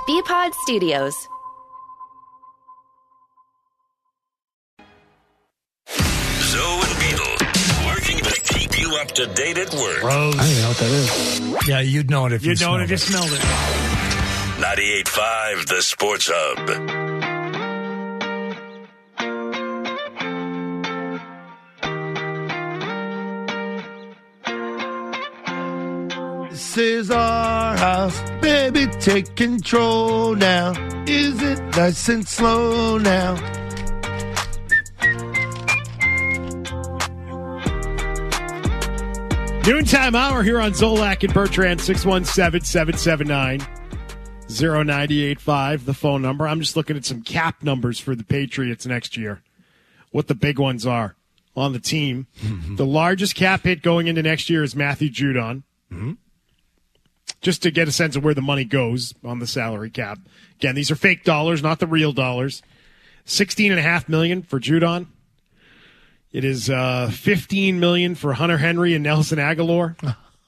BPod Studios. Zoe and Beetle, working to keep you up to date at work. Rose. I don't know what that is. Yeah, you'd know it if you smelled it. smelled it. 98.5, the Sports Hub. This is our house, baby, take control now. Is it nice and slow now? Noontime hour here on Zolak and Bertrand, 617-779-0985, the phone number. I'm just looking at some cap numbers for the Patriots next year, what the big ones are on the team. The largest cap hit going into next year is Matthew Judon. Mm-hmm. Just to get a sense of where the money goes on the salary cap. Again, these are fake dollars, not the real dollars. $16.5 million for Judon. It is $15 million for Hunter Henry and Nelson Aguilar.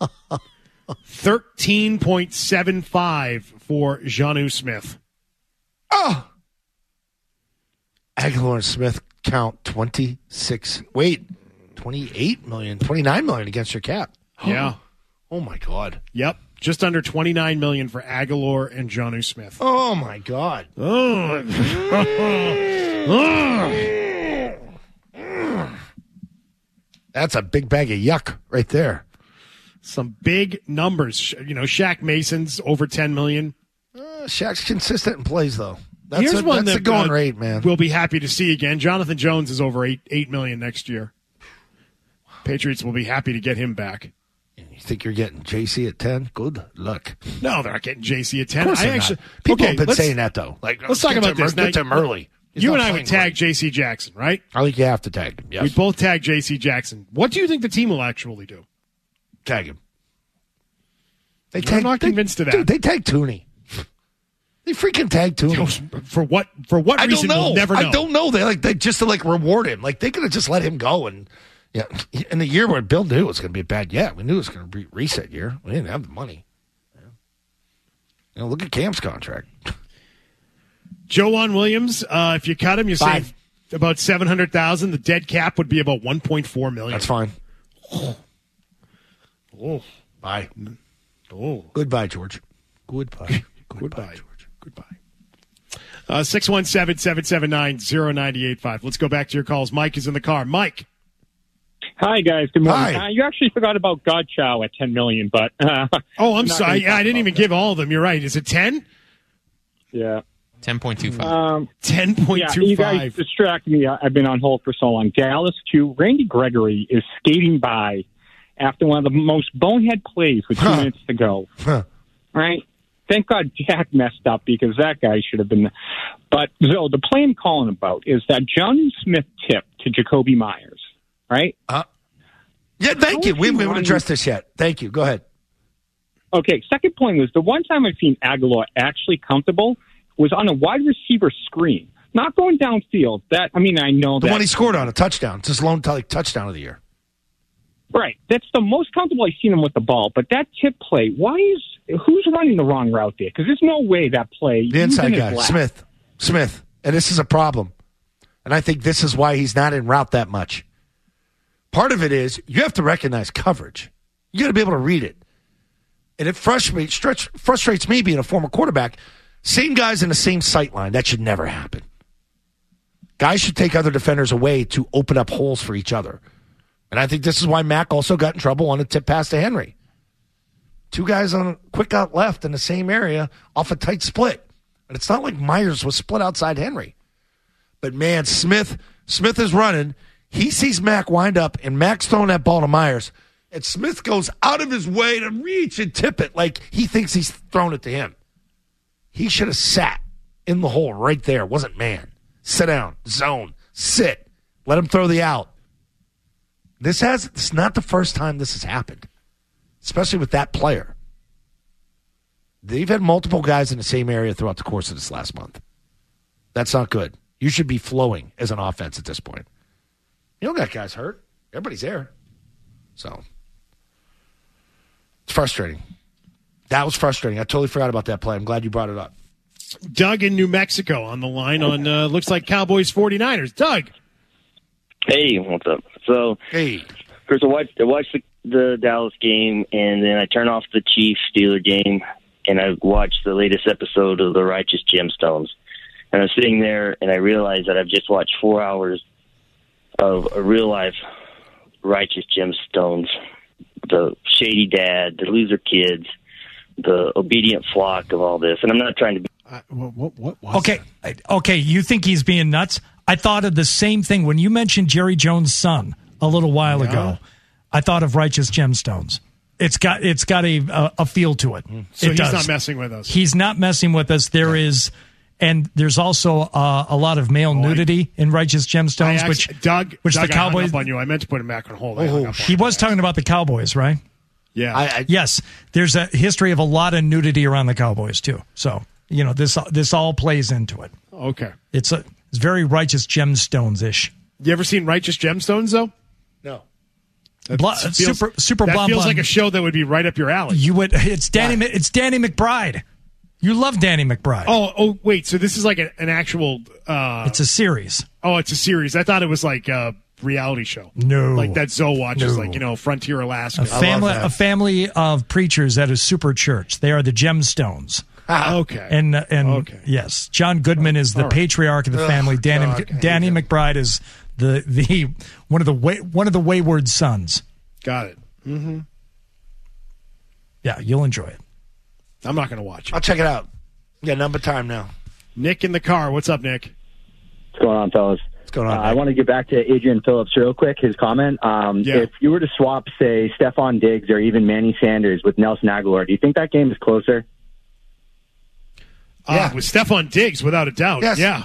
$13.75 for Jonnu Smith. Oh! Aguilar and Smith count 28 million, 29 million against your cap. Yeah. Oh, my God. Yep. Just under $29 million for Aguilar and Jonnu Smith. Oh, my God. That's a big bag of yuck right there. Some big numbers. You know, Shaq Mason's over $10 million. Shaq's consistent in plays, though. Here's one that's that a going rate, man. We'll be happy to see again. Jonathan Jones is over $8 million next year. Patriots will be happy to get him back. You think you're getting JC at 10? Good luck. No, they're not getting JC at 10. Of course they're not. People have been saying that, though. Like, let's talk about this. Get to him early. You and I would tag J.C. Jackson, right? I think you have to tag him, yes. We both tag J.C. Jackson. What do you think the team will actually do? Tag him. I'm not convinced of that. Dude, they tag Tooney. They freaking tag Tooney. For what reason, we'll never know. I don't know. They just to reward him. Like, they could have just let him go. And yeah, in the year where Bill knew it was going to be a bad year, we knew it was going to be reset year. We didn't have the money. Look at Cam's contract. Joanne Williams, if you cut him, you save about $700,000. The dead cap would be about $1.4 million. That's fine. Oh. Bye. Oh. Goodbye, George. Goodbye. Goodbye, George. Goodbye. 617-779-0985. Let's go back to your calls. Mike is in the car. Mike. Hi, guys. Good morning. Hi. You actually forgot about Godchow at $10 million, but I'm sorry. Yeah, I didn't even give all of them. You're right. Is it 10? Yeah. 10.25. 10.25. Yeah, you guys distract me. I've been on hold for so long. Dallas, too. Randy Gregory is skating by after one of the most bonehead plays with 2 minutes to go. Right? Thank God Jack messed up because that guy should have been. But so the play I'm calling about is that Jonnu Smith tip to Jacoby Myers. Right? Yeah, thank you. We haven't addressed this yet. Thank you. Go ahead. Okay, second point was the one time I've seen Aguilar actually comfortable was on a wide receiver screen, not going downfield. I know the that. one he scored on, a touchdown. It's his lone touchdown of the year. Right. That's the most comfortable I've seen him with the ball. But that tip play, who's running the wrong route there? Because there's no way that play. The inside guy, Smith. And this is a problem. And I think this is why he's not en route that much. Part of it is you have to recognize coverage. You got to be able to read it. And it frustrates me being a former quarterback. Same guys in the same sight line. That should never happen. Guys should take other defenders away to open up holes for each other. And I think this is why Mack also got in trouble on a tip pass to Henry. Two guys on a quick out left in the same area off a tight split. And it's not like Myers was split outside Henry. But, man, Smith is running. He sees Mack wind up, and Mack's throwing that ball to Myers. And Smith goes out of his way to reach and tip it like he thinks he's thrown it to him. He should have sat in the hole right there. Wasn't man. Sit down. Zone. Sit. Let him throw the out. It's not the first time this has happened, especially with that player. They've had multiple guys in the same area throughout the course of this last month. That's not good. You should be flowing as an offense at this point. You don't got guys hurt. Everybody's there. So, it's frustrating. That was frustrating. I totally forgot about that play. I'm glad you brought it up. Doug in New Mexico on the line on looks like Cowboys 49ers. Doug. Hey, what's up? So, Hey. Chris, I watched the Dallas game, and then I turned off the Chiefs-Steeler game, and I watched the latest episode of The Righteous Gemstones. And I was sitting there, and I realized that I've just watched 4 hours of a real-life Righteous Gemstones. The shady dad, the loser kids, the obedient flock of all this. And I'm not trying to be... What was that? Okay, you think he's being nuts? I thought of the same thing when you mentioned Jerry Jones' son a little while ago. I thought of Righteous Gemstones. It's got a feel to it. So he's not messing with us. He's not messing with us. There's also a lot of male nudity in Righteous Gemstones, which Doug, the Cowboys. I hung up on you. I meant to put him back on hold. He was talking about the Cowboys, right? Yeah. Yes, there's a history of a lot of nudity around the Cowboys too. So this all plays into it. Okay. It's very Righteous Gemstones-ish. You ever seen Righteous Gemstones though? No. Super that blonde. feels like a show that would be right up your alley. You would. It's Danny McBride. You love Danny McBride. Oh, wait. So this is like an actual. It's a series. Oh, it's a series. I thought it was like a reality show. No, like that Zoe watches, No. like Frontier Alaska. A family of preachers at a super church. They are the Gemstones. Okay. And yes, John Goodman is the patriarch of the family. Danny McBride is the one of the wayward sons. Got it. Mm-hmm. Yeah, you'll enjoy it. I'm not going to watch it. I'll check it out. Yeah, number time now. Nick in the car. What's up, Nick? What's going on, fellas? What's going on? I want to get back to Adrian Phillips real quick, his comment. If you were to swap, say, Stephon Diggs or even Manny Sanders with Nelson Aguilar, do you think that game is closer? With Stephon Diggs, without a doubt. Yes. Yeah.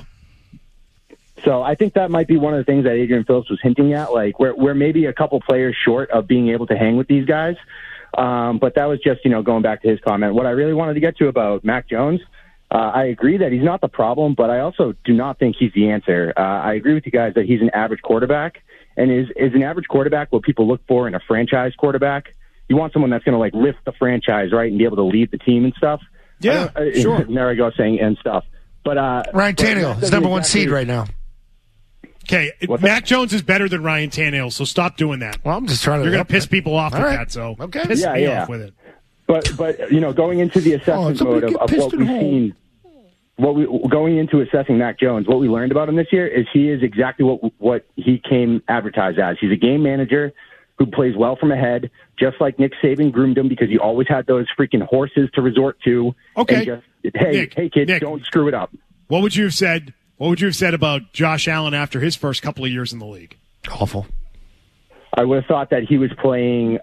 So I think that might be one of the things that Adrian Phillips was hinting at, like we're maybe a couple players short of being able to hang with these guys. But that was just, going back to his comment. What I really wanted to get to about Mac Jones, I agree that he's not the problem, but I also do not think he's the answer. I agree with you guys that he's an average quarterback. And is an average quarterback what people look for in a franchise quarterback? You want someone that's going to, lift the franchise, right, and be able to lead the team and stuff? Yeah, sure. There I go saying and stuff. But Ryan Tannehill is number one seed right now. Okay, Mac Jones is better than Ryan Tannehill, so stop doing that. Well, I'm just trying to. You're going to piss people off with right. that, so okay. piss me off with it. But going into the assessment mode of what we've seen, going into assessing Mac Jones, what we learned about him this year is he is exactly what he came advertised as. He's a game manager who plays well from ahead, just like Nick Saban groomed him because he always had those freaking horses to resort to. Okay. And just, hey, kid, Nick, don't screw it up. What would you have said? What would you have said about Josh Allen after his first couple of years in the league? Awful. I would have thought that he was playing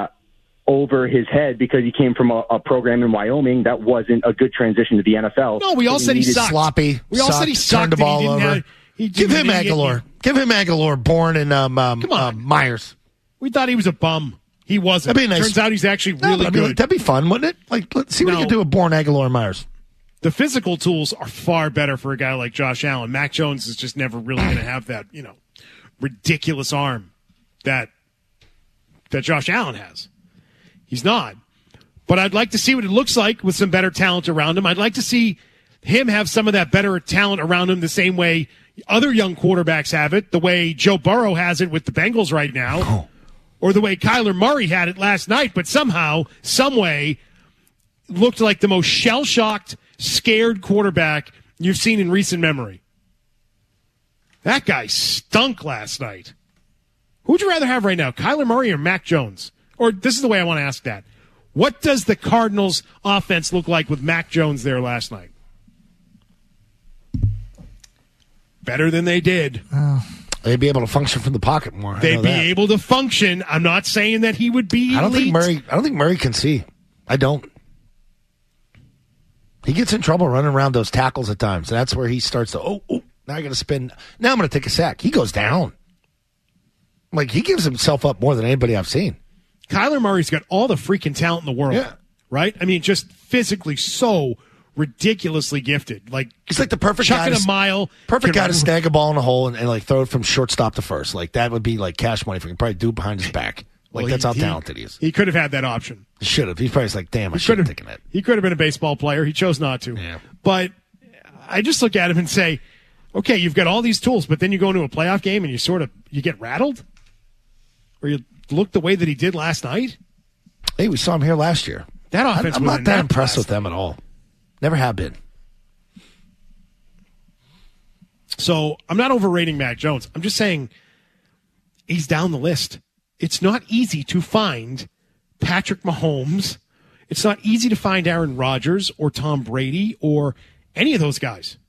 over his head because he came from a program in Wyoming that wasn't a good transition to the NFL. No, we all said he sucked. Sloppy. We all said he sucked. Turned the ball over. Give him Aguilar. Give him Aguilar, born in Myers. We thought he was a bum. He wasn't. That'd be nice. Turns out he's actually really good. That'd be fun, wouldn't it? Let's see what you can do with born Aguilar Myers. The physical tools are far better for a guy like Josh Allen. Mac Jones is just never really going to have that, ridiculous arm that Josh Allen has. He's not. But I'd like to see what it looks like with some better talent around him. I'd like to see him have some of that better talent around him the same way other young quarterbacks have it, the way Joe Burrow has it with the Bengals right now, or the way Kyler Murray had it last night, but somehow, some way, looked like the most shell-shocked, scared quarterback you've seen in recent memory. That guy stunk last night. Who would you rather have right now, Kyler Murray or Mac Jones? Or this is the way I want to ask that. What does the Cardinals' offense look like with Mac Jones there last night? Better than they did. They'd be able to function from the pocket more. They'd be able to function. I'm not saying that he would be elite. I don't think Murray can see. I don't. He gets in trouble running around those tackles at times. That's where he starts to, now I got to spin. Now I'm going to take a sack. He goes down. He gives himself up more than anybody I've seen. Kyler Murray's got all the freaking talent in the world. Yeah. Right? I mean, just physically so ridiculously gifted. He's like the perfect chucking guy a mile. Perfect guy to snag a ball in a hole and throw it from shortstop to first. That would be cash money for him. Probably do it behind his back. That's how talented he is. He could have had that option. He should have. He's probably damn, I should have taken it. He could have been a baseball player. He chose not to. Yeah. But I just look at him and say, okay, you've got all these tools, but then you go into a playoff game and you get rattled? Or you look the way that he did last night? Hey, we saw him here last year. That offense I'm not that impressed with them at all. Never have been. So I'm not overrating Mac Jones. I'm just saying he's down the list. It's not easy to find Patrick Mahomes. It's not easy to find Aaron Rodgers or Tom Brady or any of those guys.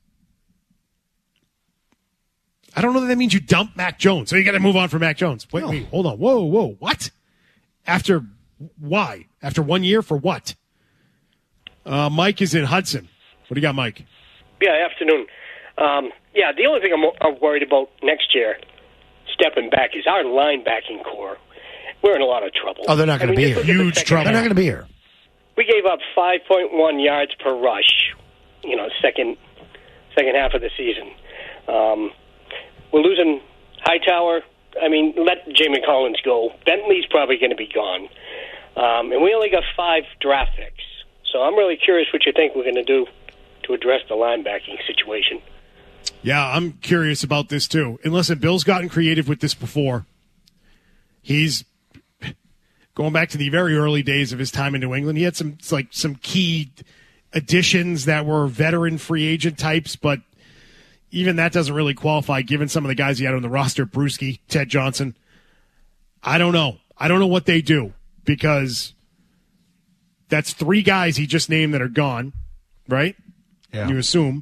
I don't know that means you dump Mac Jones. So you got to move on from Mac Jones. Wait, hold on. Whoa. What? After why? After 1 year for what? Mike is in Hudson. What do you got, Mike? Yeah, afternoon. The only thing I'm worried about next year, stepping back, is our linebacking core. We're in a lot of trouble. Oh, they're not going to be here. Huge trouble. They're not going to be here. We gave up 5.1 yards per rush, second half of the season. We're losing Hightower. Let Jamie Collins go. Bentley's probably going to be gone. And we only got 5 draft picks. So I'm really curious what you think we're going to do to address the linebacking situation. Yeah, I'm curious about this too. And listen, Bill's gotten creative with this before. He's going back to the very early days of his time in New England. He had some key additions that were veteran free agent types, but even that doesn't really qualify given some of the guys he had on the roster, Bruschi, Ted Johnson. I don't know. I don't know what they do because that's 3 guys he just named that are gone, right? Yeah. You assume.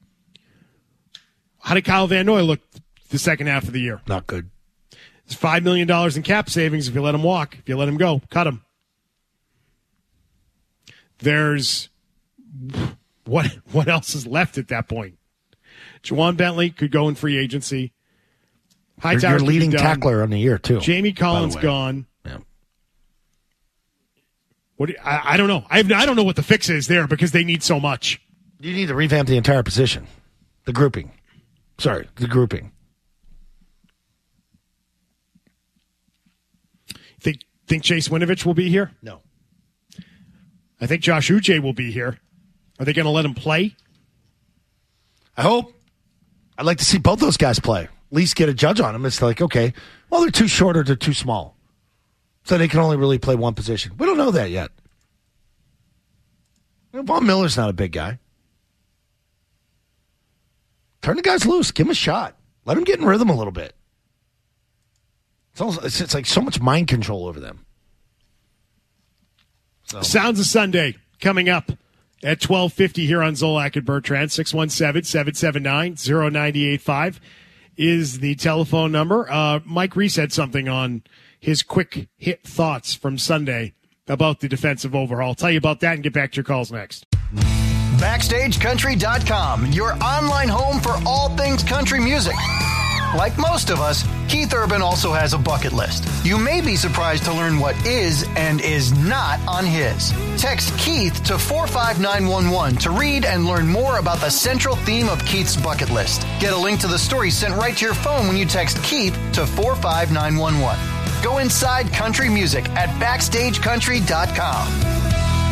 How did Kyle Van Noy look the second half of the year? Not good. It's $5 million in cap savings if you let him walk. If you let him go, cut him. There's what else is left at that point? Juwan Bentley could go in free agency. You're leading tackler on the year, too. Jamie Collins gone. Yeah. I don't know. I don't know what the fix is there because they need so much. You need to revamp the entire position. The grouping. Think Chase Winovich will be here? No. I think Josh Uche will be here. Are they going to let him play? I hope. I'd like to see both those guys play. At least get a judge on them. It's like, okay, well, they're too short or they're too small. So they can only really play one position. We don't know that yet. Von Miller's not a big guy. Turn the guys loose. Give them a shot. Let them get in rhythm a little bit. It's like so much mind control over them. So. Sounds of Sunday coming up at 12:50 here on Zolak and Bertrand. 617-779-0985 is the telephone number. Mike Reese had something on his quick hit thoughts from Sunday about the defensive overhaul. I'll tell you about that and get back to your calls next. BackstageCountry.com, your online home for all things country music. Like most of us, Keith Urban also has a bucket list. You may be surprised to learn what is and is not on his. Text Keith to 45911 to read and learn more about the central theme of Keith's bucket list. Get a link to the story sent right to your phone when you text Keith to 45911. Go inside country music at BackstageCountry.com.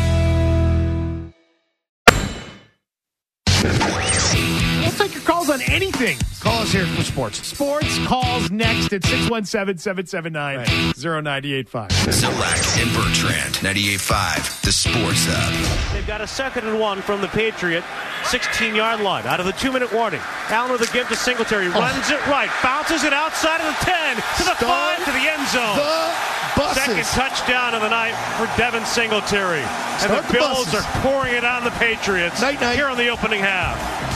We'll take your calls on anything. Call us here for sports. Sports calls next at 617-779-0985. Zolak and Bertrand, 98.5, the Sports Hub. They've got a 2nd and 1 from the Patriot 16-yard line. Out of the 2-minute warning. Allen with a give to Singletary. Runs it right. Bounces it outside of the 10 to the 5 to the end zone. Second touchdown of the night for Devin Singletary. And the Bills are pouring it on the Patriots here on the opening half.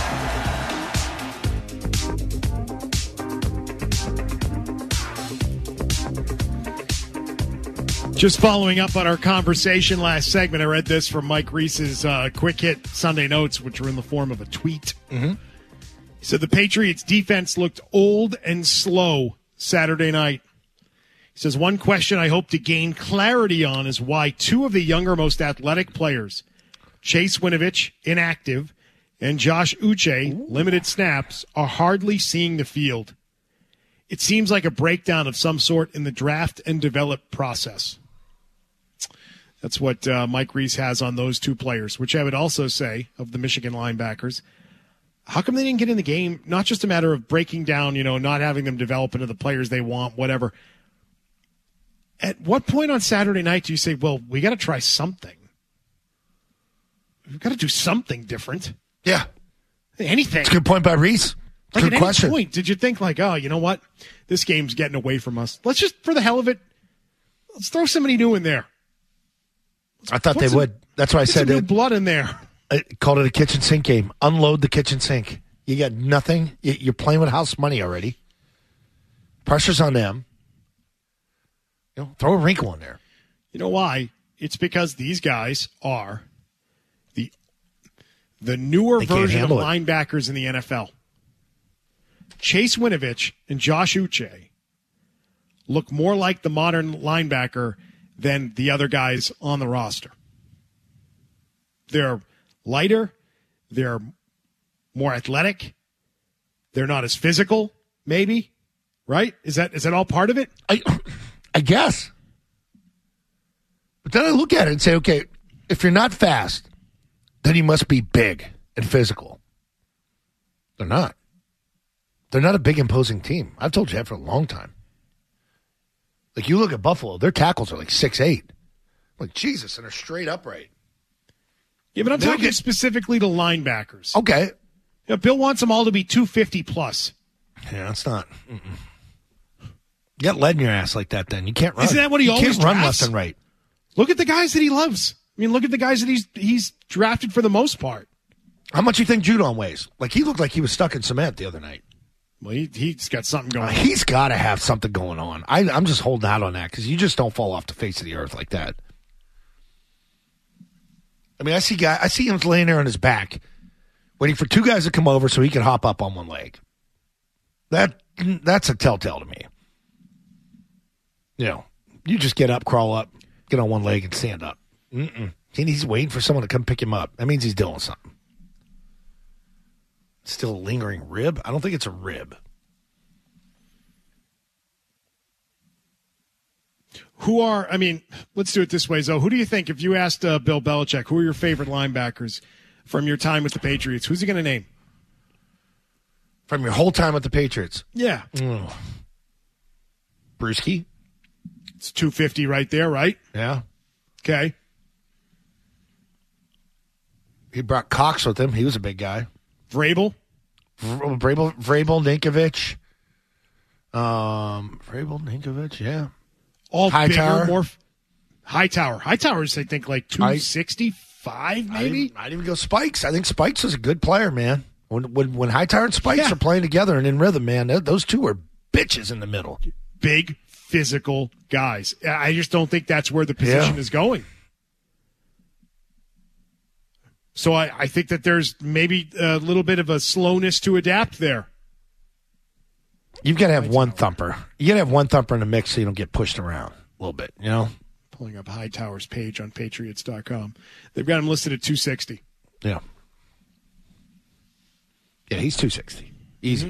Just following up on our conversation last segment, I read this from Mike Reese's quick hit Sunday notes, which were in the form of a tweet. Mm-hmm. He said the Patriots defense looked old and slow Saturday night. He says, one question I hope to gain clarity on is why 2 of the younger, most athletic players, Chase Winovich, inactive, and Josh Uche, limited snaps, are hardly seeing the field. It seems like a breakdown of some sort in the draft and develop process. That's what Mike Reese has on those 2 players, which I would also say of the Michigan linebackers. How come they didn't get in the game? Not just a matter of breaking down, not having them develop into the players they want, whatever. At what point on Saturday night do you say, well, we got to try something? We've got to do something different. Yeah. Anything. It's a good point by Reese. Like good at question. any point, did you think like, oh, you know what? This game's getting away from us. Let's just, for the hell of it, let's throw somebody new in there. I thought they would. That's why I said some new blood in there. I called it a kitchen sink game. Unload the kitchen sink. You got nothing. You're playing with house money already. Pressure's on them. Throw a wrinkle in there. You know why? It's because these guys are the newer version of linebackers in the NFL. Chase Winovich and Josh Uche look more like the modern linebacker than the other guys on the roster. They're lighter. They're more athletic. They're not as physical, maybe. Right? Is that all part of it? I guess. But then I look at it and say, okay, if you're not fast, then you must be big and physical. They're not. They're not a big, imposing team. I've told you that for a long time. Like, you look at Buffalo, their tackles are like 6'8". Like, Jesus, and they're straight upright. Yeah, but I'm talking specifically to linebackers. Okay. Bill wants them all to be 250 plus. Yeah, that's not. You got lead in your ass like that, then. You can't run. Isn't that what he always can't run drafts? left and right. Look at the guys that he loves. I mean, look at the guys that he's drafted for the most part. How much do you think Judon weighs? Like, he looked like he was stuck in cement the other night. Well, he's got something going on. He's got to have something going on. I'm just holding out on that because you just don't fall off the face of the earth like that. I mean, I see him laying there on his back, waiting for two guys to come over so he can hop up on one leg. That's a telltale to me. You just get up, crawl up, get on one leg, and stand up. He's waiting for someone to come pick him up. That means he's doing something. Still a lingering rib? I don't think it's a rib. Let's do it this way, Zoe. Who do you think, if you asked Bill Belichick, who are your favorite linebackers from your time with the Patriots, who's he going to name? From your whole time with the Patriots? Yeah. Brewski? It's 250 right there, right? Yeah. Okay. He brought Cox with him. He was a big guy. Vrabel, Ninkovich. Ninkovich, yeah. All Hightower. bigger, more Hightower. Hightower's, I think, like 265, maybe? I'd even go Spikes. I think Spikes was a good player, man. When Hightower and Spikes are playing together and in rhythm, man, those two are bitches in the middle. Big, physical guys. I just don't think that's where the position is going. So I think that there's maybe a little bit of a slowness to adapt there. You've got to have one thumper. You got to have one thumper in the mix so you don't get pushed around a little bit, Pulling up Hightower's page on Patriots.com. They've got him listed at 260. Yeah. Yeah, he's 260. Easy.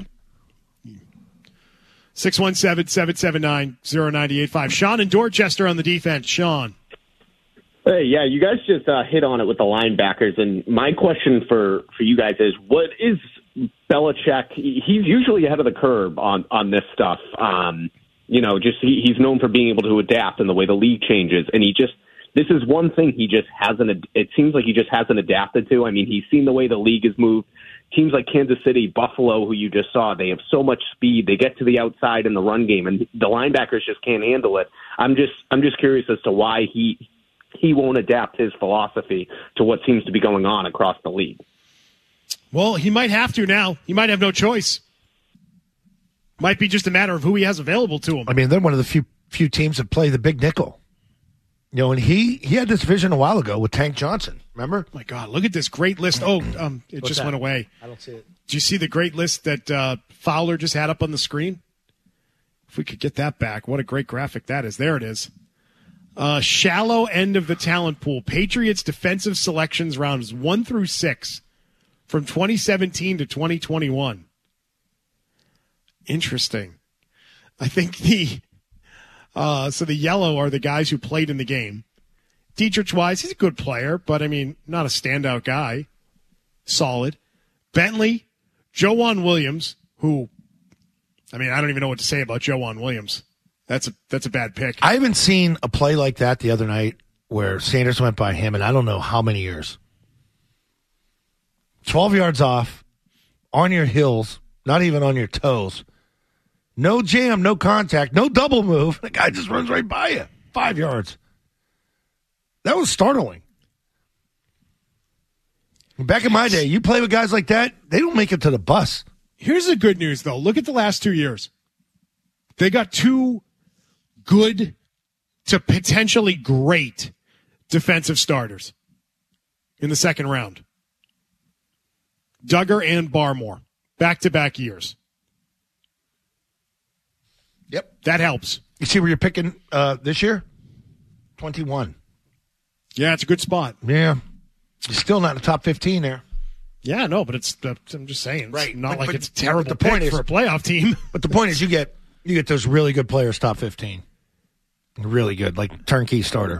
617-779-0985. Sean in Dorchester on the defense. Sean. Hey, yeah, you guys just hit on it with the linebackers, and my question for you guys is, what is Belichick? He's usually ahead of the curve on this stuff. He's known for being able to adapt in the way the league changes, and this is one thing he just hasn't. It seems like he just hasn't adapted to. I mean, he's seen the way the league has moved. Teams like Kansas City, Buffalo, who you just saw, they have so much speed. They get to the outside in the run game, and the linebackers just can't handle it. I'm just curious as to why he won't adapt his philosophy to what seems to be going on across the league. Well, he might have to now. He might have no choice. Might be just a matter of who he has available to him. I mean, they're one of the few teams that play the big nickel. And he had this vision a while ago with Tank Johnson. Remember? Oh my God, look at this great list. It just went away. I don't see it. Do you see the great list that Fowler just had up on the screen? If we could get that back, what a great graphic that is. There it is. Shallow end of the talent pool. Patriots defensive selections rounds 1 through 6 from 2017 to 2021. Interesting. I think the yellow are the guys who played in the game. Dietrich Wise, he's a good player, but I mean, not a standout guy. Solid. Bentley, Joejuan Williams, who, I mean, I don't even know what to say about Joejuan Williams. That's a bad pick. I haven't seen a play like that the other night where Sanders went by him in I don't know how many years. 12 yards off, on your heels, not even on your toes. No jam, no contact, no double move. The guy just runs right by you. 5 yards. That was startling. Back in my day, you play with guys like that, they don't make it to the bus. Here's the good news, though. Look at the last 2 years. They got two good to potentially great defensive starters in the second round. Duggar and Barmore, back-to-back years. Yep. That helps. You see where you're picking this year? 21. Yeah, it's a good spot. Yeah. You're still not in the top 15 there. Yeah, no, but I'm just saying. Right. It's not But- like it's a but terrible the point pick is- for a playoff team. But the point is you get those really good players top 15. Really good, like turnkey starter.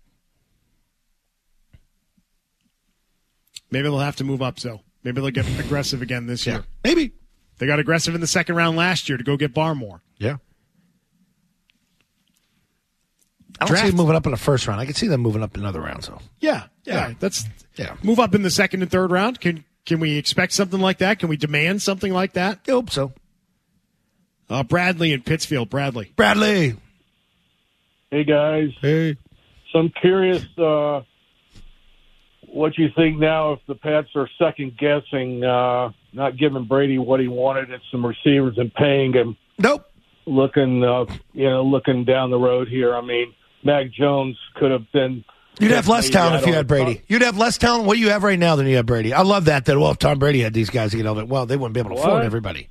Maybe they'll have to move up, so. Maybe they'll get aggressive again this year. Maybe. They got aggressive in the second round last year to go get Barmore. Yeah. I don't see them moving up in the first round. I can see them moving up in another round, though. Yeah. Move up in the second and third round. Can we expect something like that? Can we demand something like that? I hope so. Bradley in Pittsfield. Bradley. Hey, guys. Hey. So I'm curious what you think now if the Pats are second-guessing, not giving Brady what he wanted and some receivers and paying him. Nope. Looking down the road here. I mean, Mac Jones could have been. You'd have less talent if you had Brady. You'd have less talent what you have right now than you have Brady. I love that if Tom Brady had these guys, they wouldn't be able to afford everybody.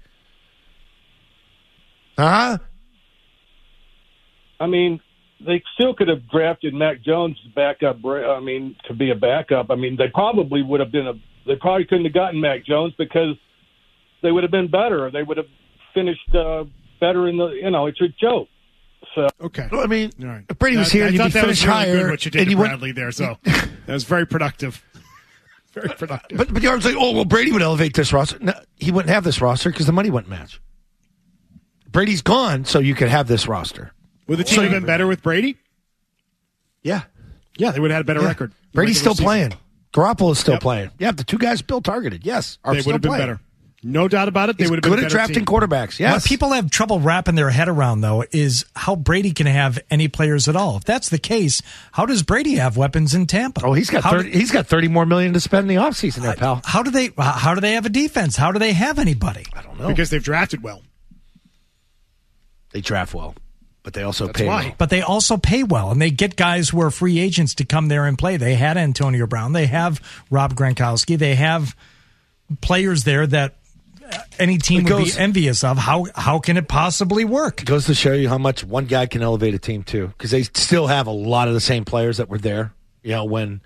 Huh? I mean, they still could have drafted Mac Jones to backup. I mean, to be a backup. I mean, they probably would have been They probably couldn't have gotten Mac Jones because they would have been better. They would have finished better in the. It's a joke. So okay. Well, I mean, right. if Brady was here, you'd be finished higher. Good what you did to Bradley there, so that was very productive. Very productive. But you're like, Brady would elevate this roster. No, he wouldn't have this roster because the money wouldn't match. Brady's gone, so you could have this roster. Would the team have been better with Brady? Yeah. Yeah, they would have had a better record. Brady's still playing. Garoppolo's still playing. Yeah, the two guys Bill targeted, yes, they would have been better. No doubt about it. They would have been good at drafting quarterbacks. Yes. What people have trouble wrapping their head around, though, is how Brady can have any players at all. If that's the case, how does Brady have weapons in Tampa? Oh, he's got $30 more million to spend in the offseason there, pal. How do they have a defense? How do they have anybody? I don't know. Because they've drafted well. They draft well, but they also pay well. But they also pay well, and they get guys who are free agents to come there and play. They had Antonio Brown. They have Rob Gronkowski. They have players there that any team would be envious of. How can it possibly work? It goes to show you how much one guy can elevate a team too, because they still have a lot of the same players that were there. When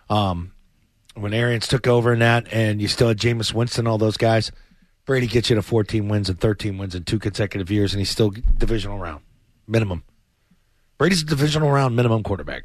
Arians took over and that, and you still had Jameis Winston, all those guys. Brady gets you to 14 wins and 13 wins in 2 consecutive years, and he's still divisional round minimum. Brady's a divisional round minimum quarterback.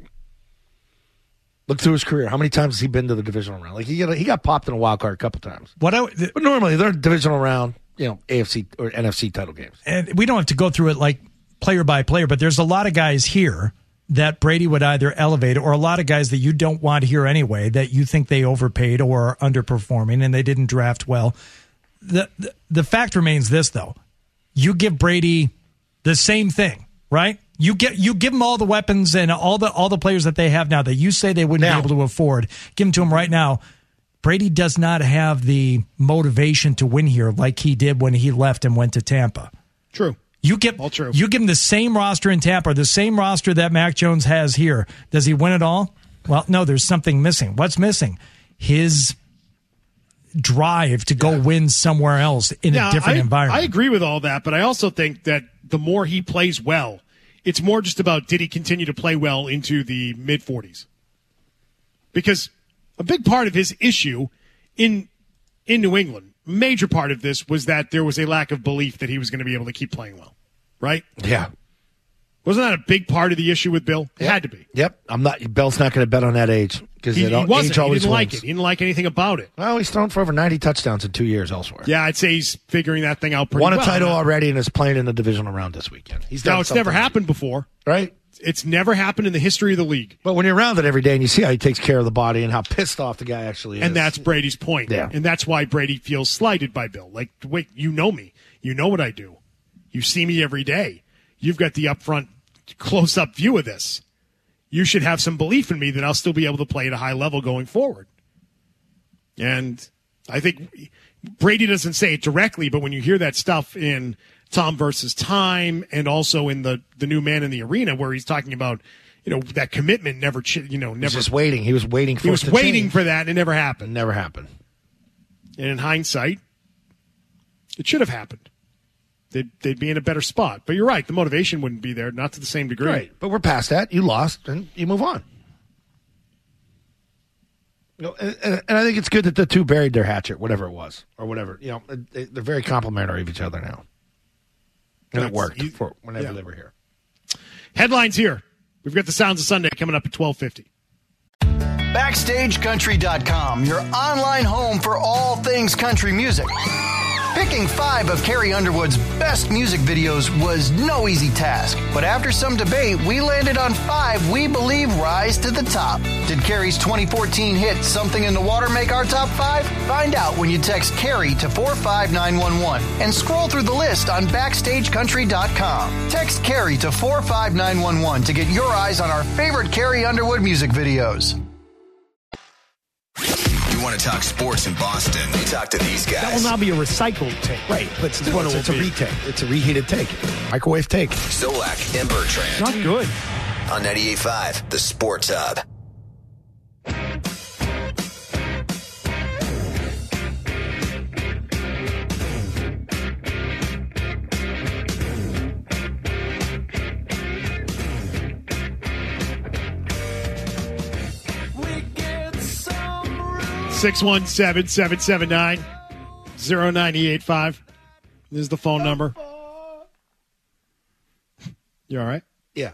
Look through his career. How many times has he been to the divisional round? Like he got popped in a wild card a couple times. But normally they're divisional round, AFC or NFC title games. And we don't have to go through it like player by player, but there's a lot of guys here that Brady would either elevate, or a lot of guys that you don't want here anyway that you think they overpaid or are underperforming and they didn't draft well. The fact remains this, though. You give Brady the same thing, right? You give them all the weapons and all the players that they have now that you say they wouldn't be able to afford. Give them to him right now. Brady does not have the motivation to win here like he did when he left and went to Tampa. True. You give him the same roster in Tampa, the same roster that Mac Jones has here. Does he win it all? Well, no, there's something missing. What's missing? His drive to go win somewhere else in a different environment. I agree with all that, but I also think that the more he plays well, it's more just about did he continue to play well into the mid-40s? Because a big part of his issue in New England, major part of this was that there was a lack of belief that he was going to be able to keep playing well, right? Yeah. Wasn't that a big part of the issue with Bill? It had to be. Yep. Bell's not going to bet on that age. Because He wasn't. He always didn't like wins. it. He didn't like anything about it. Well, he's thrown for over 90 touchdowns in 2 years elsewhere. Yeah, I'd say he's figuring that thing out pretty Won well. a title already and is playing in the divisional round this weekend. He's done Now, it's never something. happened before. Right? It's never happened in the history of the league. But when you're around it every day and you see how he takes care of the body and how pissed off the guy actually is. And that's Brady's point. Yeah. And that's why Brady feels slighted by Bill. Like, wait, you know me. You know what I do. You see me every day. You've got the upfront, close-up view of this. You should have some belief in me that I'll still be able to play at a high level going forward. And I think Brady doesn't say it directly, but when you hear that stuff in Tom versus Time and also in the new Man in the Arena where he's talking about, that commitment never. He's just waiting. He was waiting for He was it to waiting change. for that, and it never happened. Never happened. And in hindsight, it should have happened. They'd be in a better spot. But you're right, the motivation wouldn't be there, not to the same degree. Right. But we're past that. You lost, and you move on. And I think it's good that the two buried their hatchet, whatever it was, or whatever. They're very complimentary of each other now. And it worked for whenever they were here. Headlines here. We've got the Sounds of Sunday coming up at 12:50. BackstageCountry.com, your online home for all things country music. Picking 5 of Carrie Underwood's best music videos was no easy task. But after some debate, we landed on 5 we believe rise to the top. Did Carrie's 2014 hit Something in the Water make our top 5? Find out when you text Carrie to 45911 and scroll through the list on BackstageCountry.com. Text Carrie to 45911 to get your eyes on our favorite Carrie Underwood music videos. You want to talk sports in Boston? You talk to these guys. That will now be a recycled take. Right. But still, it's a retake. It's a reheated take. Microwave take. Zolak and Bertrand. Not good. On 98.5, the Sports Hub. Six 617-779-0985 is the phone number. You all right? Yeah.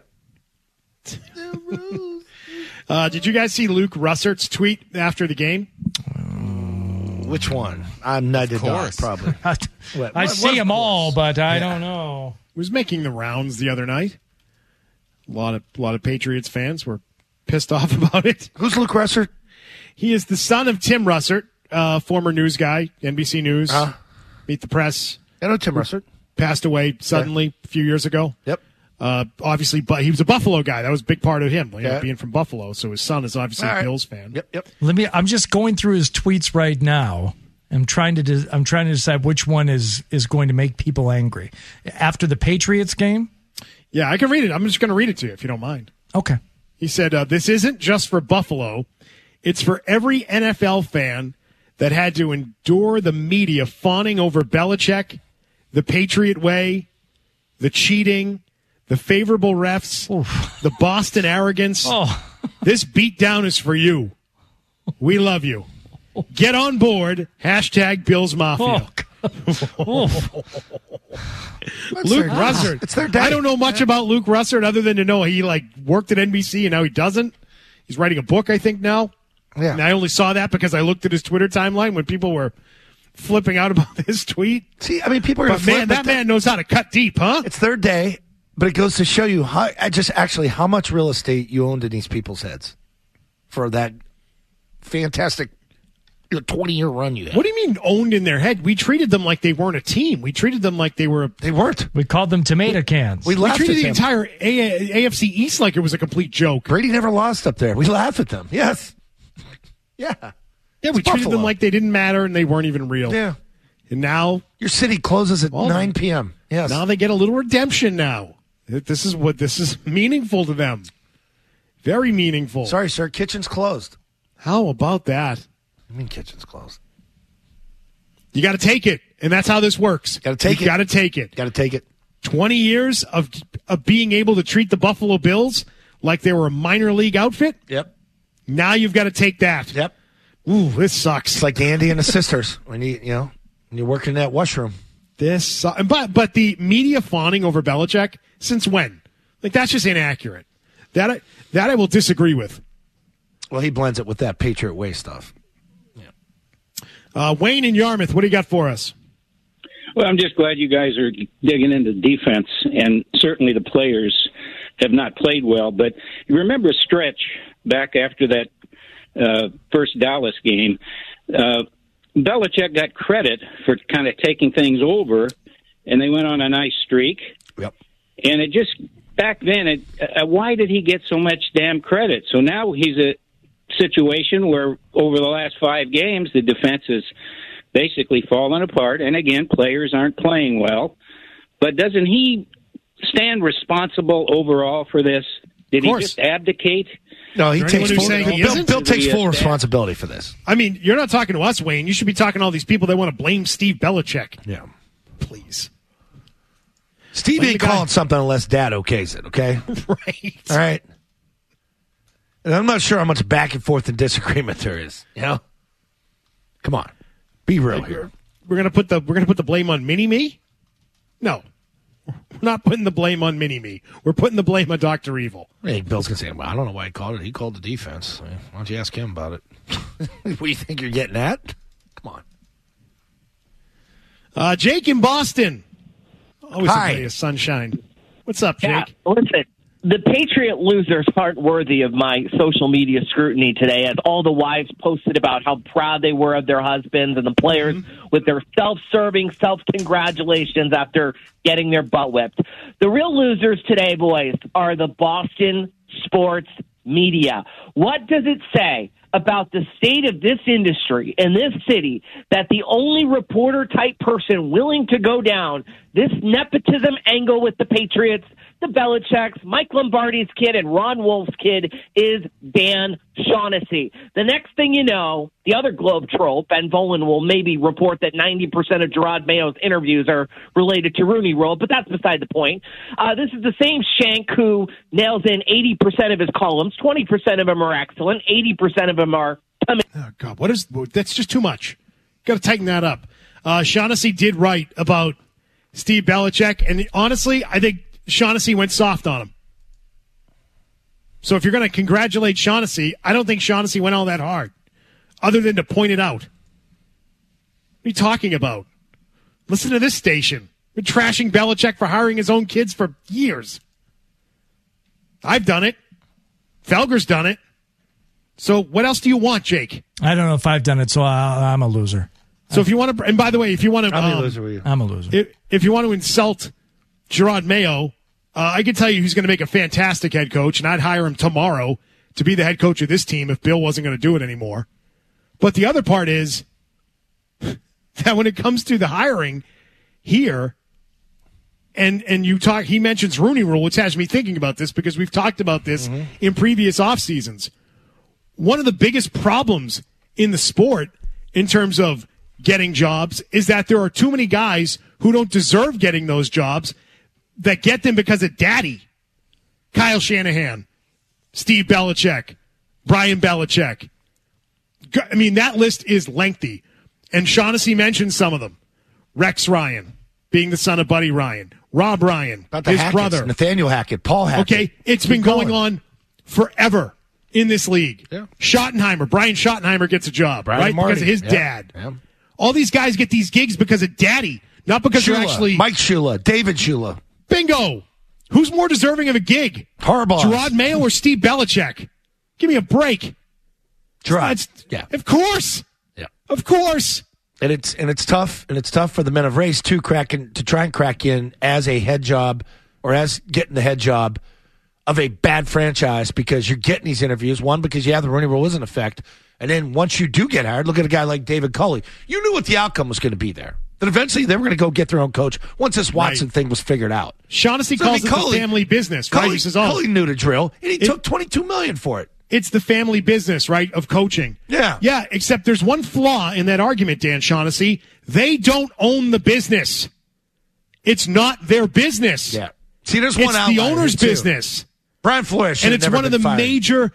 Did you guys see Luke Russert's tweet after the game? Which one? I did not, probably. I see them all, but I don't know. Was making the rounds the other night. A lot of Patriots fans were pissed off about it. Who's Luke Russert? He is the son of Tim Russert, former news guy, NBC News, Meet the Press. I know Tim Russert. Passed away suddenly a few years ago. Yep. Obviously, but he was a Buffalo guy. That was a big part of him, being from Buffalo. So his son is obviously a Bills fan. Yep. I'm just going through his tweets right now. I'm trying to decide which one is going to make people angry. After the Patriots game? Yeah, I can read it. I'm just going to read it to you if you don't mind. Okay. He said, this isn't just for Buffalo. It's for every NFL fan that had to endure the media fawning over Belichick, the Patriot way, the cheating, the favorable refs, the Boston arrogance. This beatdown is for you. We love you. Get on board. #Bills Mafia. Luke Russert. It's their day. I don't know much about Luke Russert other than to know he worked at NBC and now he doesn't. He's writing a book, I think, now. Yeah. And I only saw that because I looked at his Twitter timeline when people were flipping out about this tweet. See, I mean, people are going to flip. That man knows how to cut deep, huh? It's their day, but it goes to show you how much real estate you owned in these people's heads for that fantastic 20-year run you had. What do you mean owned in their head? We treated them like they weren't a team. We treated them like they were. They weren't. We called them tomato cans. We treated the entire AFC East like it was a complete joke. Brady never lost up there. We laughed at them. Yes. Yeah. Yeah, we treated them like they didn't matter and they weren't even real. Yeah. And now your city closes at 9 p.m. Yes. Now they get a little redemption now. This is meaningful to them. Very meaningful. Sorry, sir. Kitchen's closed. How about that? I mean, kitchen's closed. You got to take it, and that's how this works. Got to take it. Got to take it. Got to take it. 20 years of being able to treat the Buffalo Bills like they were a minor league outfit. Yep. Now you've got to take that. Yep. Ooh, this sucks. It's like Andy and the sisters when you're working in that washroom. This, but the media fawning over Belichick since when? Like that's just inaccurate. That I will disagree with. Well, he blends it with that Patriot Way stuff. Wayne in Yarmouth, what do you got for us? Well, I'm just glad you guys are digging into defense, and certainly the players have not played well. But you remember a stretch back after that first Dallas game, Belichick got credit for kind of taking things over, and they went on a nice streak. Yep. And it just, back then, why did he get so much damn credit? So now he's a situation where over the last 5 games, the defense has basically fallen apart. And again, players aren't playing well. But doesn't he stand responsible overall for this? Did he just abdicate? No, he takes full, Bill takes full responsibility responsibility for this. I mean, you're not talking to us, Wayne. You should be talking to all these people that want to blame Steve Belichick. Yeah. Please. Steve ain't calling something unless Dad okays it, okay? Right. All right. And I'm not sure how much back and forth and disagreement there is. You know? Come on. Be real here. We're gonna put the blame on Mini-Me? No. We're not putting the blame on Mini-Me. We're putting the blame on Dr. Evil. Hey, Bill's going to say, well, I don't know why he called it. He called the defense. Why don't you ask him about it? What do you think you're getting at? Come on. Jake in Boston. Always Hi. a day of sunshine. What's up, Jake? Yeah, listen, the Patriot losers aren't worthy of my social media scrutiny today, as all the wives posted about how proud they were of their husbands, and the players with their self-serving self-congratulations after getting their butt whipped. The real losers today, boys, are the Boston sports media. What does it say about the state of this industry in this city that the only reporter-type person willing to go down this nepotism angle with the Patriots, the Belichicks, Mike Lombardi's kid, and Ron Wolf's kid is Dan Shaughnessy. The next thing you know, the other Globe troll, Ben Volen, will maybe report that 90% of Gerard Mayo's interviews are related to Rooney Rule, but that's beside the point. This is the same Shank who nails in 80% of his columns. 20% of them are excellent. 80% of them are... Oh, God, that's just too much. Got to tighten that up. Shaughnessy did write about Steve Belichick, and honestly, I think Shaughnessy went soft on him. So if you're going to congratulate Shaughnessy, I don't think Shaughnessy went all that hard, other than to point it out. What are you talking about? Listen to this station. Been trashing Belichick for hiring his own kids for years. I've done it. Felger's done it. So what else do you want, Jake? I don't know if I've done it, so I'm a loser. So if you want to, and by the way, if you want to, I'm a loser with you. I'm a loser. If you want to insult Gerard Mayo, I can tell you he's going to make a fantastic head coach, and I'd hire him tomorrow to be the head coach of this team if Bill wasn't going to do it anymore. But the other part is that when it comes to the hiring here, and he mentions Rooney Rule, which has me thinking about this because we've talked about this in previous off seasons. One of the biggest problems in the sport in terms of getting jobs is that there are too many guys who don't deserve getting those jobs that get them because of daddy. Kyle Shanahan, Steve Belichick, Brian Belichick. I mean, that list is lengthy. And Shaughnessy mentioned some of them. Rex Ryan, being the son of Buddy Ryan. Rob Ryan, his Hackett's, brother. Nathaniel Hackett, Paul Hackett. Okay, it's been going on forever in this league. Yeah. Schottenheimer, Brian Schottenheimer gets a job, Brian right? Marty. Because of his dad. Yeah. All these guys get these gigs because of daddy, not because they're actually... Mike Shula, David Shula. Bingo! Who's more deserving of a gig? Harbaugh. Gerard Mayo or Steve Belichick? Give me a break. Gerard. Yeah. Of course. Yeah. Of course. And it's tough for the men of race to try and crack in as a head job or as getting the head job of a bad franchise because you're getting these interviews. One, because the Rooney Rule is in effect. And then once you do get hired, look at a guy like David Culley. You knew what the outcome was going to be there. That eventually they were going to go get their own coach once this Watson thing was figured out. Shaughnessy calls it the family business, right? He says, Culley knew the drill, and he took $22 million for it. It's the family business, right, of coaching. Yeah. Yeah, except there's one flaw in that argument, Dan Shaughnessy. They don't own the business. It's not their business. Yeah. See, there's one outlier. It's the owner's business. Brian Flores, and it's one of the major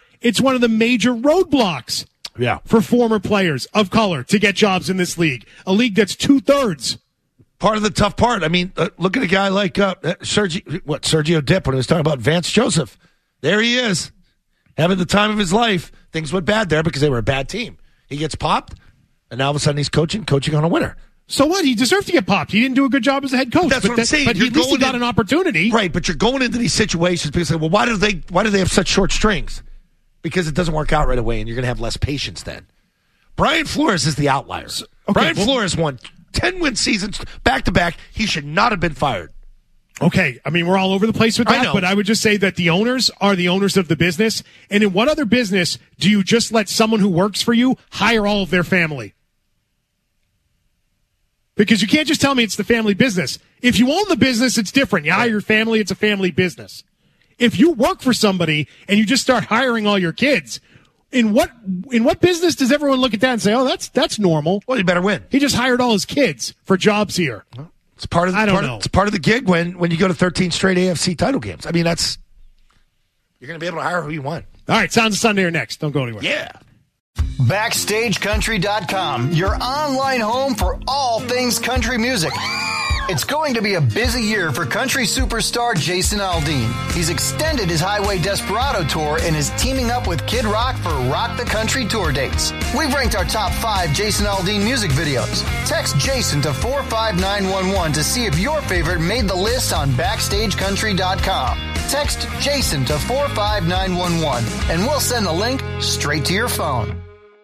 roadblocks. Yeah. For former players of color to get jobs in this league, a league that's 2/3. Part of the tough part. I mean, look at a guy like Sergio Dip when he was talking about Vance Joseph. There he is. Having the time of his life, things went bad there because they were a bad team. He gets popped, and now all of a sudden he's coaching on a winner. So what? He deserved to get popped. He didn't do a good job as a head coach. That's what I'm saying. But at least he got an opportunity. Right, but you're going into these situations because, well, why do they have such short strings? Because it doesn't work out right away, and you're going to have less patience then. Brian Flores is the outlier. Brian Flores won 10-win seasons back-to-back. He should not have been fired. Okay, I mean, we're all over the place with that, but I would just say that the owners are the owners of the business. And in what other business do you just let someone who works for you hire all of their family? Because you can't just tell me it's the family business. If you own the business, it's different. You hire your family, it's a family business. If you work for somebody and you just start hiring all your kids, in what business does everyone look at that and say, oh, that's normal? Well, you better win. He just hired all his kids for jobs here. Well, it's part of it's part of the gig when you go to 13 straight AFC title games. I mean, you're going to be able to hire who you want. All right, Sounds of Sunday are next. Don't go anywhere. Yeah. BackstageCountry.com, your online home for all things country music. It's going to be a busy year for country superstar Jason Aldean. He's extended his Highway Desperado tour and is teaming up with Kid Rock for Rock the Country tour dates. We've ranked our top 5 Jason Aldean music videos. Text Jason to 45911 to see if your favorite made the list on BackstageCountry.com. Text Jason to 45911 and we'll send the link straight to your phone.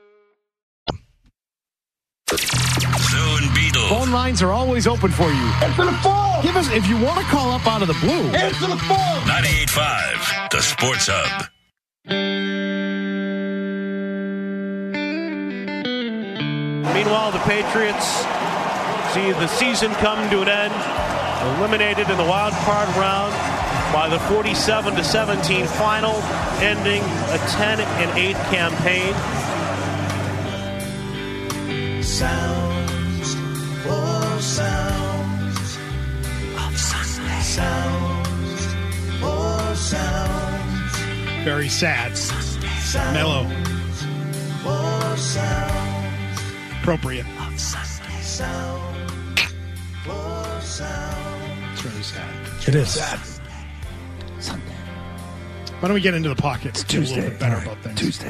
Zone Beetle. Phone lines are always open for you. Answer the phone. Give us, if you want to call up out of the blue. Answer the phone. 98.5, the Sports Hub. Meanwhile, the Patriots see the season come to an end, eliminated in the wild card round by the 47-17 final, ending a 10-8 campaign. Sounds, oh sounds of Sunday. Sounds, oh sounds. Very sad. Sounds, mellow. Oh sounds appropriate. Of Sunday. Sounds, oh sounds. It's really sad. It is sad. Sunday. Why don't we get into the pocket? It's Tuesday. A little bit better about things. Tuesday.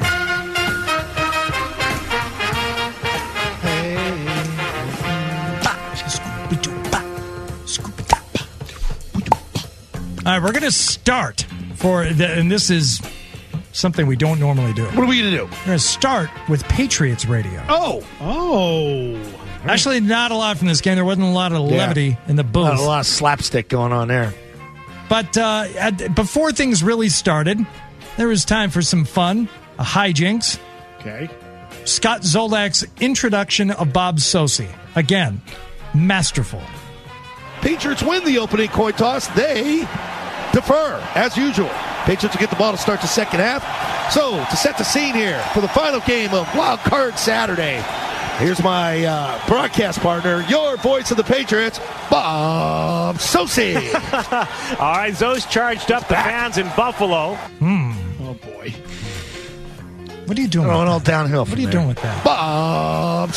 All right, we're going to start and this is something we don't normally do. What are we going to do? We're going to start with Patriots radio. Oh. Actually, not a lot from this game. There wasn't a lot of levity in the booth. Not a lot of slapstick going on there. But before things really started, there was time for some fun, a hijinks. Okay. Scott Zolak's introduction of Bob Socci. Again, masterful. Patriots win the opening coin toss. They defer, as usual. Patriots will get the ball to start the second half. So, to set the scene here for the final game of Wild Card Saturday, here's my broadcast partner, your voice of the Patriots, Bob Socci. All right, Zoe's charged up the fans in Buffalo. Oh, boy. What are you doing? Going all downhill. What are you doing with that? Bob.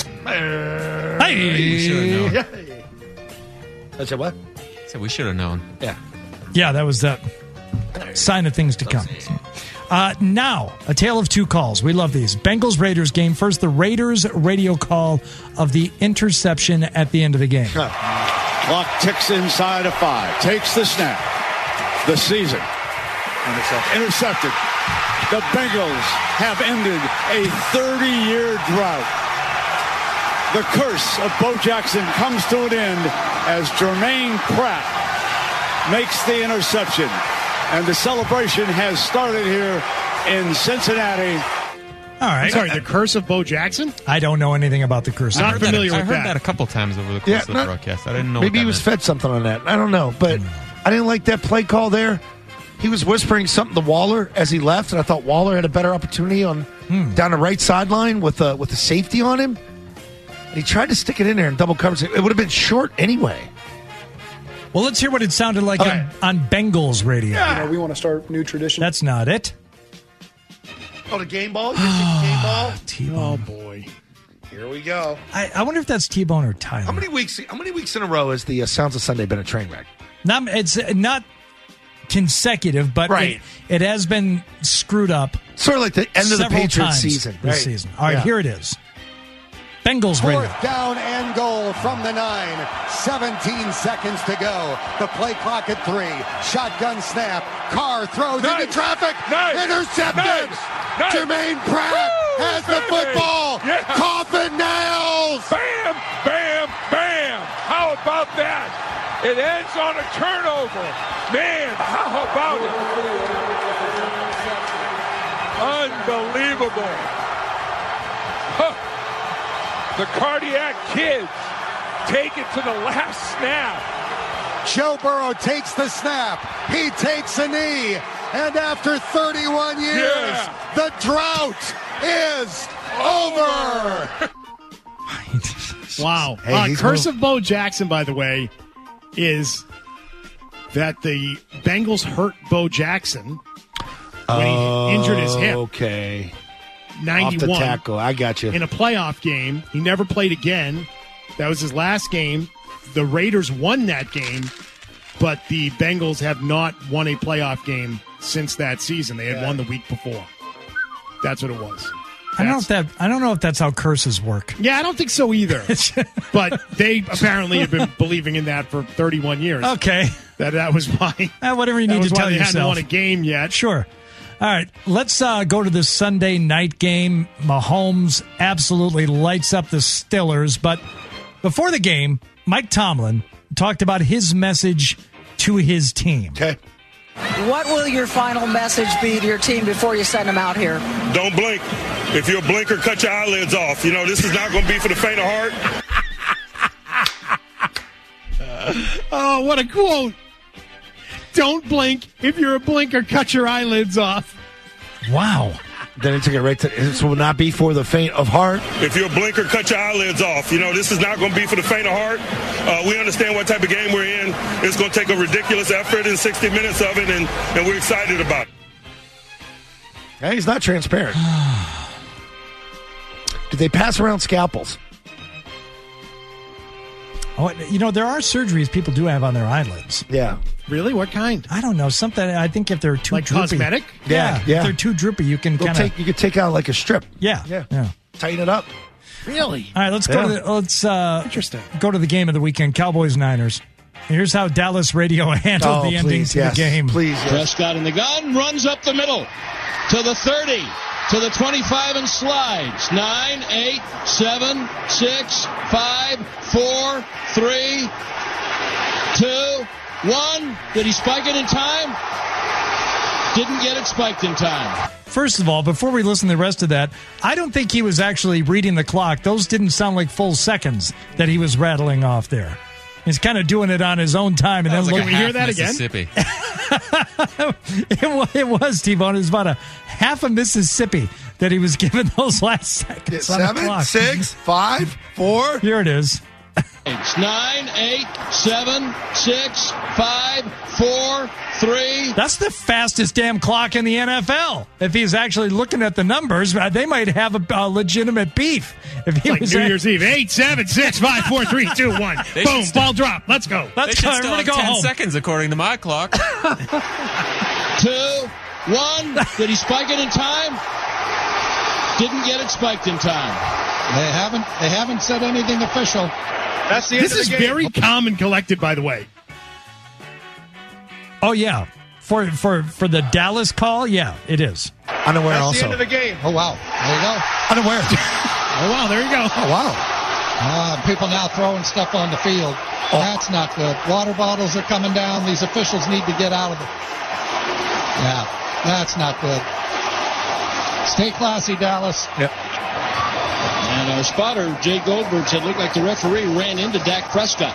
Hey. I said what? So we should have known. Yeah, that was the sign of things to come. Now, a tale of two calls. We love these. Bengals-Raiders game. First, the Raiders radio call of the interception at the end of the game. Clock ticks inside of 5. Takes the snap. The season. Intercepted. The Bengals have ended a 30-year drought. The curse of Bo Jackson comes to an end as Jermaine Pratt makes the interception. And the celebration has started here in Cincinnati. All right. I'm sorry, the curse of Bo Jackson? I don't know anything about the curse. Not familiar I with heard that. that a couple times over the course of the broadcast. I didn't know Maybe what he that was meant. fed something on that. I don't know. But I didn't like that play call there. He was whispering something to Waller as he left, and I thought Waller had a better opportunity on down the right sideline with a safety on him. And he tried to stick it in there in double coverage. It would have been short anyway. Well, let's hear what it sounded like on Bengals radio. You know, we want to start a new tradition. That's not it. Oh, the game ball? You think the game ball? T-Bone. Oh, boy. Here we go. I wonder if that's T-Bone or Tyler. How many weeks in a row has the Sounds of Sunday been a train wreck? It's not consecutive, but Right. it has been screwed up. Sort of like the end of the several Patriots times season. this Right. season. All right, Yeah. here it is. Bengals radio. Fourth down and goal from the 9. 17 seconds to go. The play clock at 3. Shotgun snap. Carr throws into traffic. Intercepted. Jermaine Pratt has the football. Yeah. Coffin nails. Bam, bam, bam. How about that? It ends on a turnover. Man, how about it? Unbelievable. Huh. The Cardiac Kids take it to the last snap. Joe Burrow takes the snap. He takes a knee. And after 31 years, the drought is over. Wow. Hey, he's Curse of Bo Jackson, by the way, is that the Bengals hurt Bo Jackson when he injured his hip. Okay. 91. Off the tackle. I got you. In a playoff game. He never played again. That was his last game. The Raiders won that game, but the Bengals have not won a playoff game since that season. They had won the week before. That's what it was. I don't know if that's how curses work. Yeah, I don't think so either. But they apparently have been believing in that for 31 years. Okay. That was why. Whatever you need to tell they yourself. hadn't won a game yet. Sure. All right, let's go to the Sunday night game. Mahomes absolutely lights up the Steelers. But before the game, Mike Tomlin talked about his message to his team. Okay. What will your final message be to your team before you send them out here? Don't blink. If you're a blinker, cut your eyelids off. You know, this is not going to be for the faint of heart. Oh, what a quote. Don't blink. If you're a blinker, cut your eyelids off. Wow. Then it took it right to, this will not be for the faint of heart. If you're a blinker, cut your eyelids off. You know, this is not going to be for the faint of heart. We understand what type of game we're in. It's going to take a ridiculous effort in 60 minutes of it, and we're excited about it. Hey, he's not transparent. Did they pass around scalpels? Oh, you know, there are surgeries people do have on their eyelids. Yeah. Really? What kind? I don't know. Something, I think if they're too like droopy. Cosmetic? Yeah. If they're too droopy, you can kind of... You could take out like a strip. Yeah. Tighten it up. Really? All right, let's go to Interesting. Go to the game of the weekend, Cowboys-Niners. Here's how Dallas radio handled the ending to the game. Please, Prescott in the gun, runs up the middle to the 30, to the 25 and slides. 9, 8, 7, 6, 5, 4, 3, 2, 1. Did he spike it in time? Didn't get it spiked in time. First of all, before we listen to the rest of that, I don't think he was actually reading the clock. Those didn't sound like full seconds that he was rattling off there. He's kind of doing it on his own time. And then Like we hear that Mississippi. It was, T-Bone. It was about a half a Mississippi that he was given those last seconds. on the 7, clock. 6, 5, 4. Here it is. 9, 8, 7, 6, 5, 4, 3. That's the fastest damn clock in the NFL. If he's actually looking at the numbers, they might have a legitimate beef. If he Like was New Year's Eve. 8, 7, 6, 5, 4, 3, 2, 1. They Boom, should ball drop. Let's go. They Let's should go. still Everybody have go 10 home. seconds according to my clock. 2, 1. Did he spike it in time? Didn't get it spiked in time. They haven't said anything official. That's the end of the game. This is very calm and collected, by the way. Oh, yeah. For the Dallas call, yeah, it is. Unaware That's also. the end of the game. Oh, wow. There you go. Unaware. Oh, wow, there you go. Oh, wow. People now throwing stuff on the field. That's not good. Water bottles are coming down. These officials need to get out of it. Yeah, that's not good. Stay classy, Dallas. Yep. And our spotter, Jay Goldberg, said it looked like the referee ran into Dak Prescott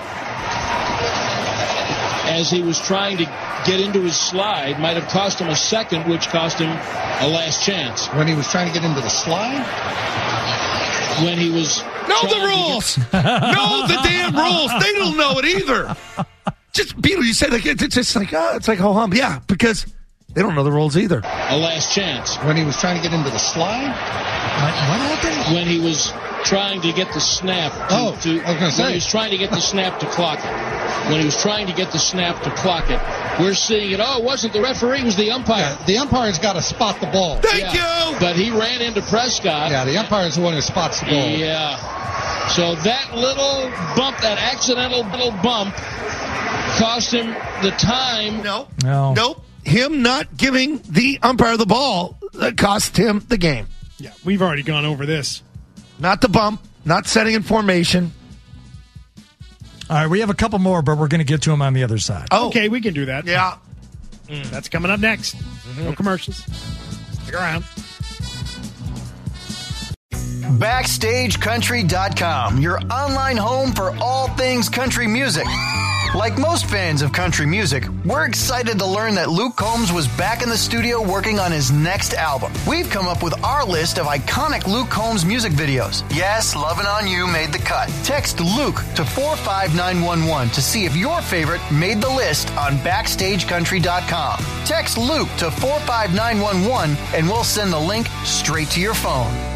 as he was trying to get into his slide. Might have cost him a second, which cost him a last chance. When he was trying to get into the slide? When he was... Know the rules. Know the damn rules. They don't know it either. Just, Beetle, you say like it's just like, it's like ho-hum. Yeah, because they don't know the rules either. A last chance. When he was trying to get into the slide? What happened? When he was trying to get the snap. When he was trying to get the snap to clock it. When he was trying to get the snap to clock it. We're seeing it. Oh, it wasn't the referee, it was the umpire. Yeah, the umpire's got to spot the ball. Thank you! But he ran into Prescott. Yeah, the umpire's the one who spots the ball. Yeah. So that little bump, that accidental little bump, cost him the time. Nope. Him not giving the umpire the ball cost him the game. Yeah, we've already gone over this. Not the bump, not setting in formation. All right, we have a couple more, but we're going to get to them on the other side. Oh. Okay, we can do that. Yeah. That's coming up next. No commercials. Stick around. BackstageCountry.com, your online home for all things country music. Like most fans of country music, we're excited to learn that Luke Combs was back in the studio working on his next album. We've come up with our list of iconic Luke Combs music videos. Yes, Lovin' On You made the cut. Text Luke to 45911 to see if your favorite made the list on BackstageCountry.com. Text Luke to 45911 and we'll send the link straight to your phone.